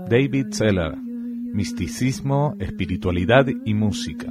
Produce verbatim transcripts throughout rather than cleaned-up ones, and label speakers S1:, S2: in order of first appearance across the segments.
S1: David Zeller, misticismo, espiritualidad y música.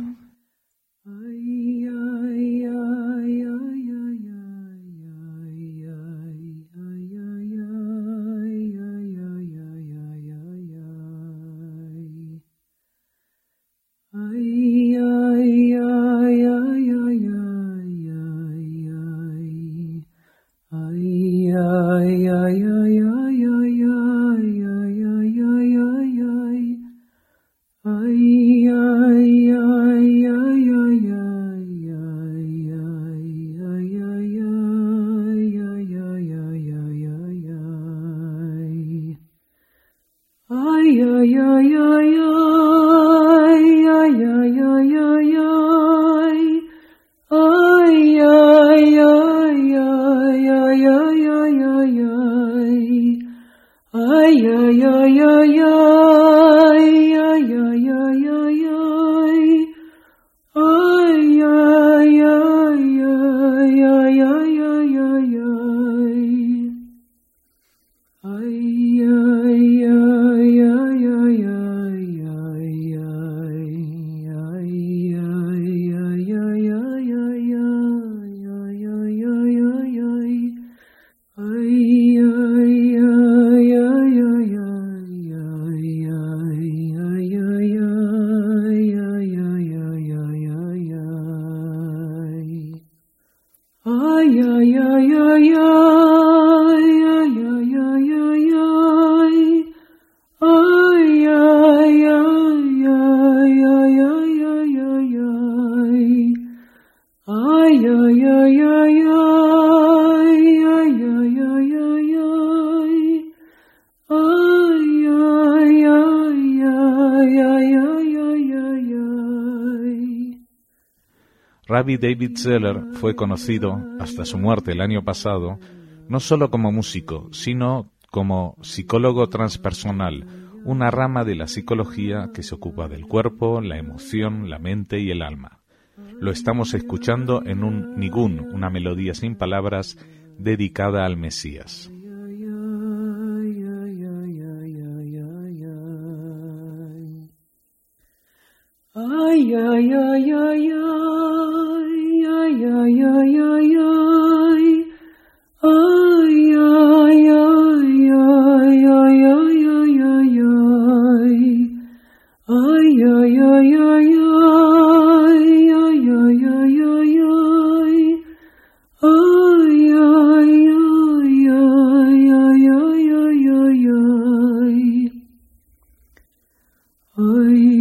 S1: Rabbi David Zeller fue conocido, hasta su muerte el año pasado, no solo como músico, sino como psicólogo transpersonal, una rama de la psicología que se ocupa del cuerpo, la emoción, la mente y el alma. Lo estamos escuchando en un nigún, una melodía sin palabras, dedicada al Mesías.
S2: Ay, ay, ay, ay, ay, ay, ay, ay, ay, ay. Ay, ay, ay, ay, ay, ay, ay, ay, ay. Ay, ay, ay, ay, ay, ay, ay, ay, ay, ay. Ay, ay, ay, ay, ay, ay, ay, ay, ay. Ay.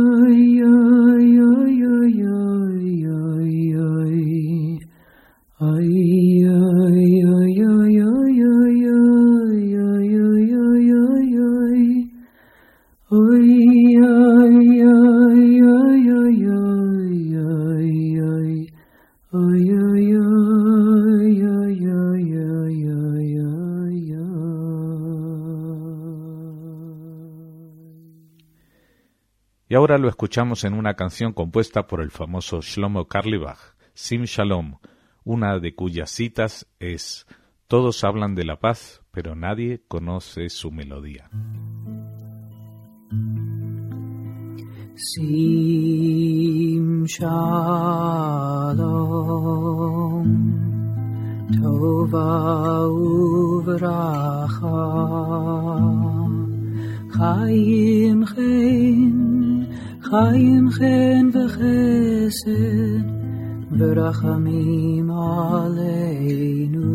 S1: Y ahora lo escuchamos en una canción compuesta por el famoso Shlomo Carlebach, Sim Shalom, una de cuyas citas es: todos hablan de la paz, pero nadie conoce su melodía.
S2: Sim Shalom, Tova Uvracha, Chaim Chen, Chaim Chen v'chesed, v'rachamim aleinu.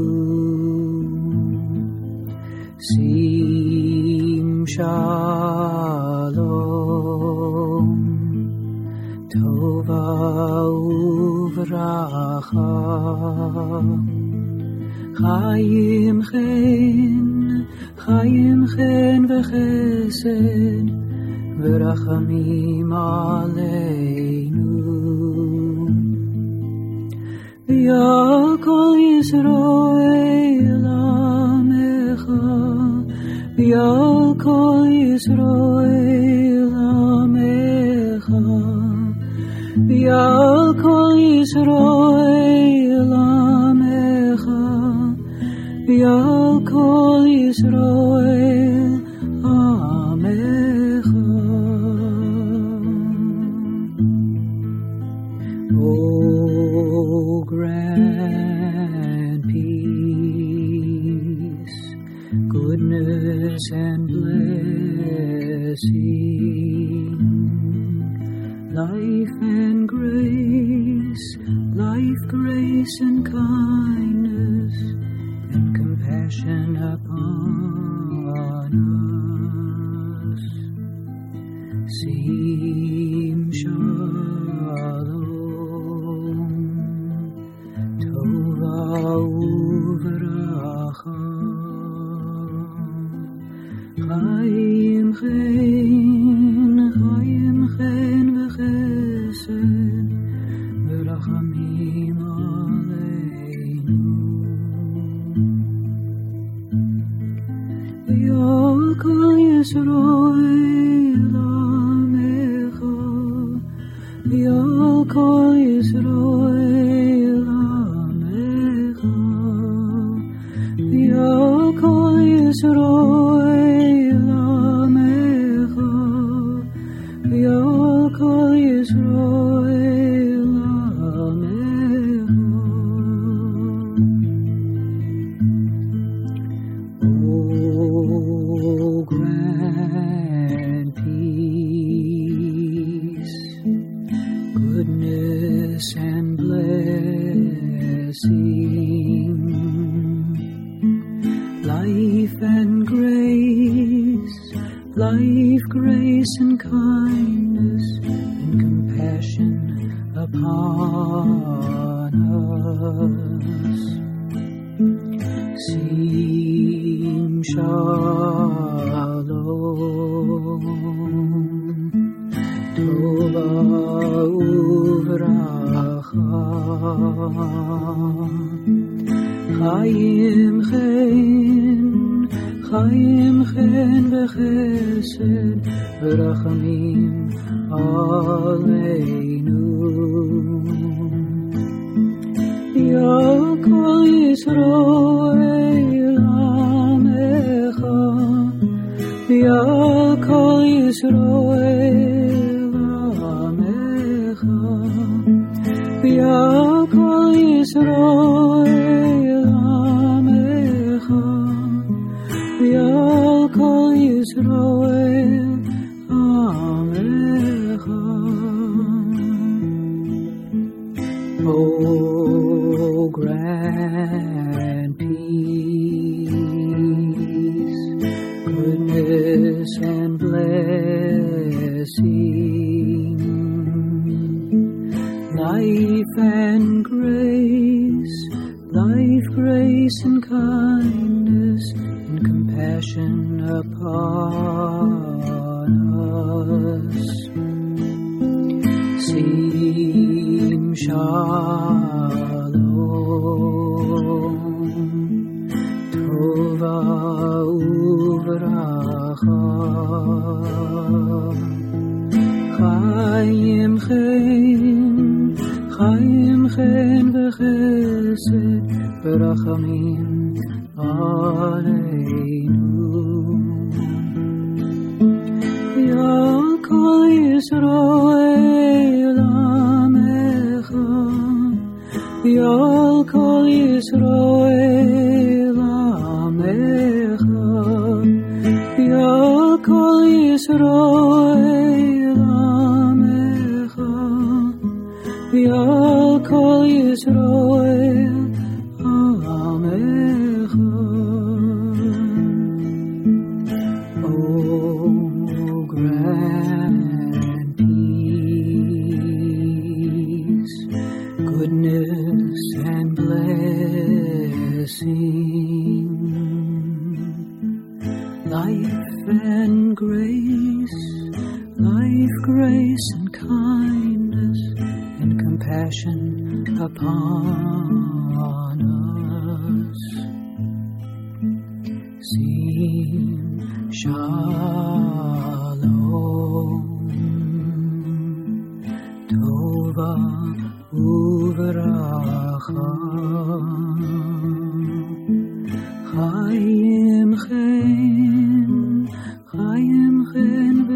S2: Sim Shalom, Tova uvracha, Chaim Chen, Chaim Chen v'chesed, v'rachamim aleinu. Ya kol Yisroel amecha, Ya kol Yisroel amecha, Ya kol Yisroel amecha, Ya kol Yisroel amecha. Oh, grand peace, goodness and blessing, life and grace, life, grace and kindness, and compassion upon us. Sim Shalom, Tova Uvracha, Chaim Chen, Chaim Chen v'chesed, v'rachamim aleinu. V'yakol Yisroel Amecha, v'yakol Yisroel Amecha, v'yakol Yisroel Amecha, v'yakol Yisroel Amecha. Oh, grand peace, goodness and blessing, life and grace, life, grace and kindness, and compassion upon us. Sim Shalom, Tova Uvracha, Chaim Chen, Chaim Chen v'chesed, v'rachamim aleinu. V'yakol Yisroel Amecha, v'yakol Yisroel Amecha, v'yakol Yisroel Amecha, v'yakol Yisroel Amecha. Oh, grand peace, goodness and blessing, life and grace, life, grace and kindness, and compassion upon us. Sim Shalom, Tova Uvracha, Chaim Chen, Chaim Chen v'chesed, v'rachamim aleinu. V'yakol Yisroel Amecha, v'yakol Yisroel Amecha, v'yakol Yisroel Amecha, v'yakol Yisroel Amecha. Oh, grand peace, goodness and blessing, life and grace, life, grace and kindness, and compassion upon us. Sim Shalom, Tova Uvracha, Chaim Chen, Chaim Chen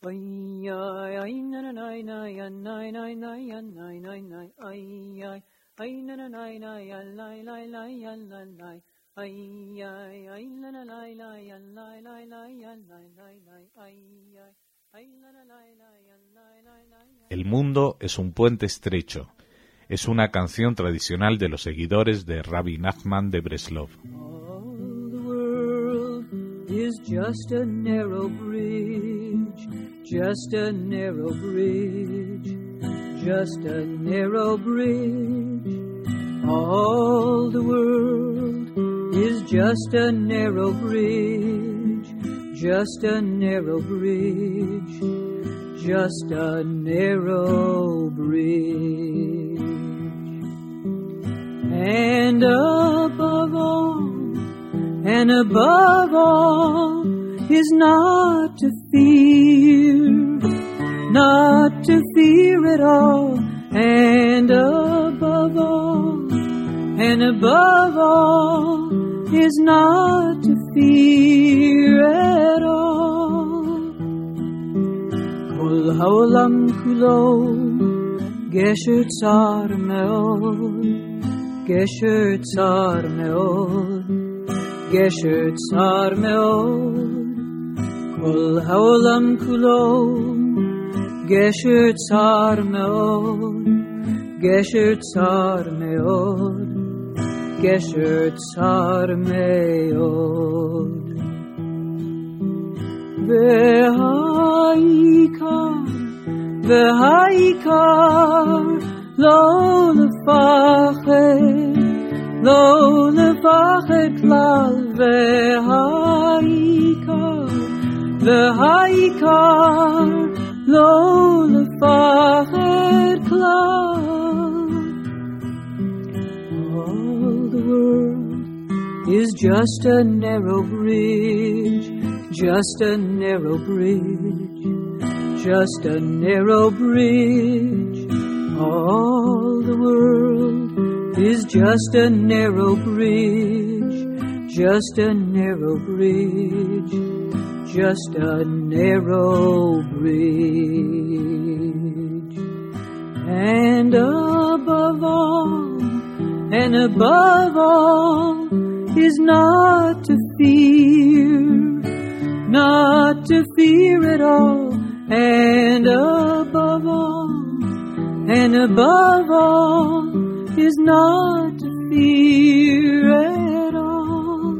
S2: ay ay ay na na na na ya na na na ya na na na ay ay ay na na na na ya la la la ya la la ay ay ay na na na na ya la la la ya la la la ay ay ay na na na na ya la la la.
S1: El mundo es un puente estrecho. Es una canción tradicional de los seguidores de Rabbi Nachman de Breslov.
S2: All the world is just a narrow bridge, just a narrow bridge, just a narrow bridge. All the world is just a narrow bridge, just a narrow bridge, just a narrow bridge. And above all, and above all, is not to fear, not to fear at all. And above all, and above all, is not to fear at all. Kol haolam kulo gesher tsar meod, gesher tsar meod, gesher tsar meod. Kol haolam kulo gesher tsar meod, gesher tsar meod, gesher tsar meod. V'ha'ikar, v'ha'ikar, lo lefached, lo lefached klal. V'ha'ikar, v'ha'ikar, lo lefached klal. All the world is just a narrow bridge, just a narrow bridge, just a narrow bridge. All the world is just a narrow bridge, just a narrow bridge, just a narrow bridge. And above all, and above all, is not to fear, not to fear at all. And above all, and above all, is not to fear at all.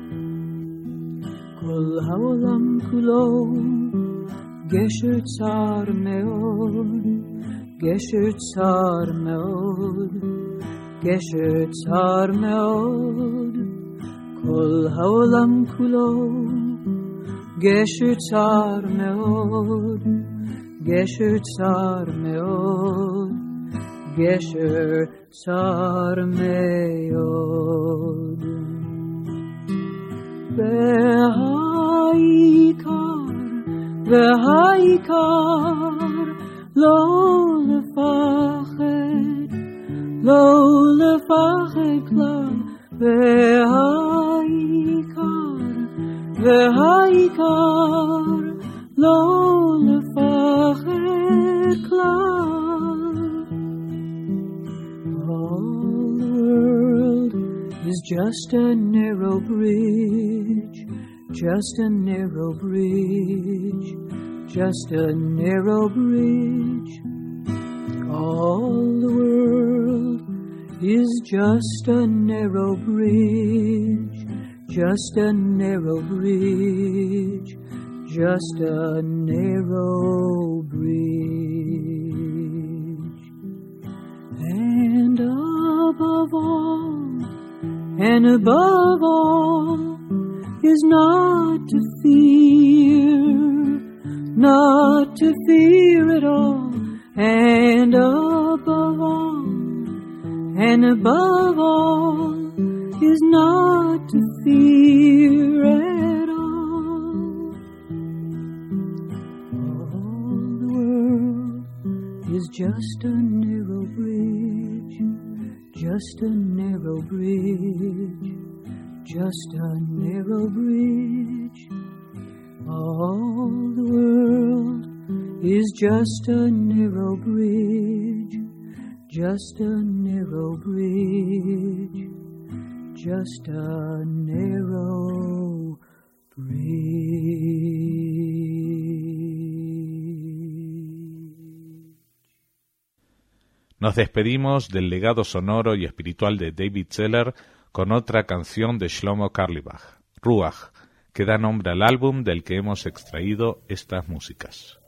S2: Kol haolam kulo gesher tsar meod, gesher tsar meod, gesher tsar meod. Kol haolam kulo gesher tsar meod, gesher tsar meod, gesher tsar meod. V'ha'ikar, v'ha'ikar, lo lefached, lo lefached klal. V'ha'ikar, v'ha'ikar, lo lefached klal. All the world is just a narrow bridge, just a narrow bridge, just a narrow bridge. All the world is just a narrow bridge, just a narrow bridge, just a narrow bridge. And above all, and above all, is not to fear, not to fear at all. And above all, and above all, is not to fear at all. All the world is just a narrow bridge, just a narrow bridge, just a narrow bridge. All the world is just a narrow bridge, just a narrow bridge, just a narrow bridge.
S1: Nos despedimos del legado sonoro y espiritual de David Zeller con otra canción de Shlomo Carlebach, Ruach, que da nombre al álbum del que hemos extraído estas músicas.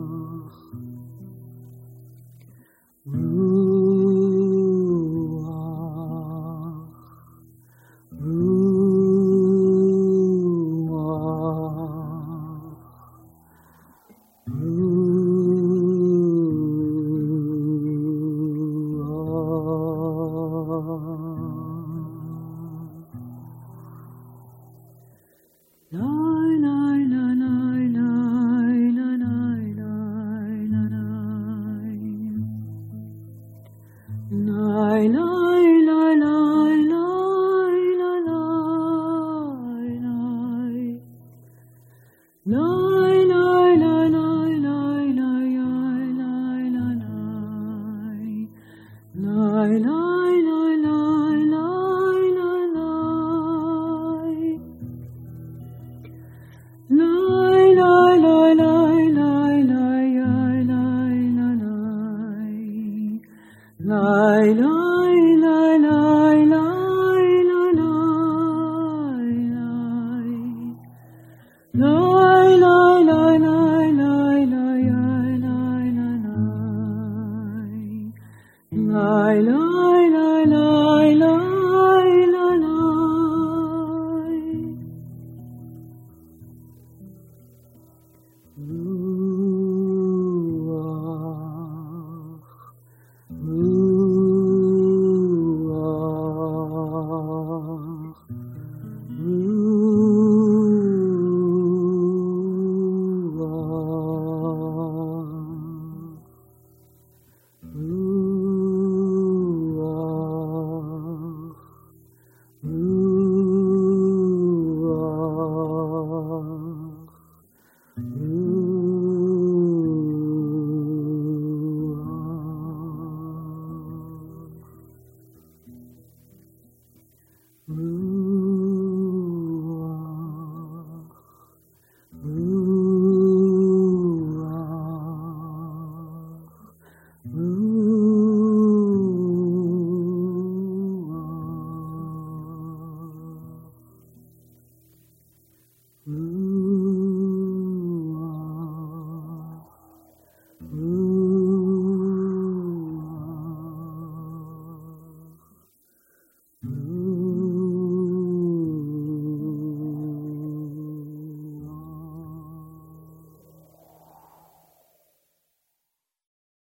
S2: Ruach, Lai, lai, lai, lai, lai, lai, lai, lai, lai, lai, lai, lai, lai, lai, lai, lai, lai, lai, lai.